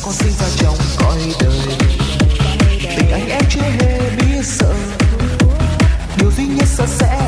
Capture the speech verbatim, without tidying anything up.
con sinh ra trong cõi đời. Tình anh em chưa hề biết sợ, điều duy nhất sợ sẽ